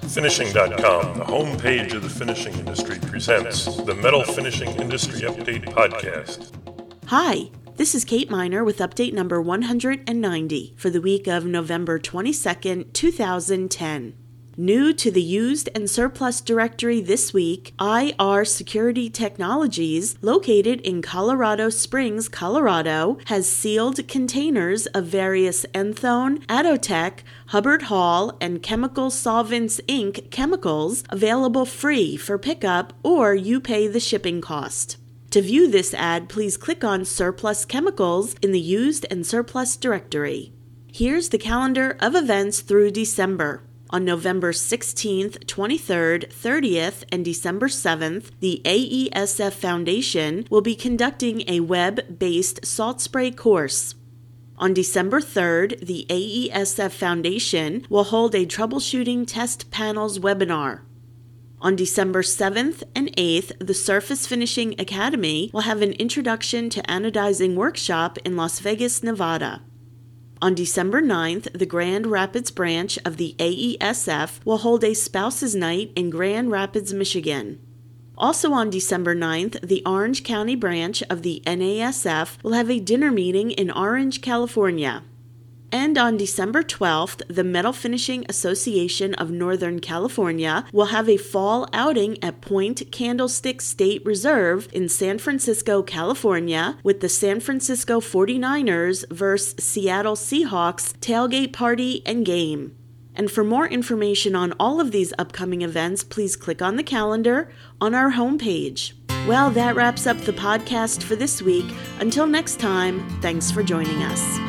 Finishing.com, the homepage of the finishing industry, presents the Metal Finishing Industry Update Podcast. Hi, this is Kate Miner with update number 190 for the week of November 22nd, 2010. New to the used and surplus directory this week, IR Security Technologies, located in Colorado Springs, Colorado, has sealed containers of various Enthone, Atotech, Hubbard Hall, and Chemical Solvents Inc. chemicals available free for pickup or you pay the shipping cost. To view this ad, please click on Surplus Chemicals in the Used and Surplus directory. Here's the calendar of events through December. On November 16th, 23rd, 30th, and December 7th, the AESF Foundation will be conducting a web-based salt spray course. On December 3rd, the AESF Foundation will hold a troubleshooting test panels webinar. On December 7th and 8th, the Surface Finishing Academy will have an Introduction to Anodizing workshop in Las Vegas, Nevada. On December 9th, the Grand Rapids branch of the AESF will hold a Spouses Night in Grand Rapids, Michigan. Also on December 9th, the Orange County branch of the NASF will have a dinner meeting in Orange, California. And on December 12th, the Metal Finishing Association of Northern California will have a fall outing at Point Candlestick State Reserve in San Francisco, California, with the San Francisco 49ers vs. Seattle Seahawks tailgate party and game. And for more information on all of these upcoming events, please click on the calendar on our homepage. Well, that wraps up the podcast for this week. Until next time, thanks for joining us.